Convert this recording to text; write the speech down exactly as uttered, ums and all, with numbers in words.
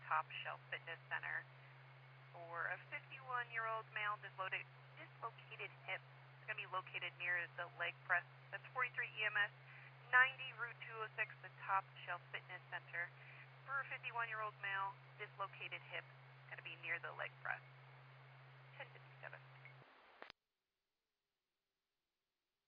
Top Shelf Fitness Center. For a fifty-one-year-old male dislocated, dislocated hip, it's going to be located near the leg press. That's forty-three E M S, ninety Route two oh six, the Top Shelf Fitness Center. For a fifty-one-year-old male, dislocated hip, it's going to be near the leg press.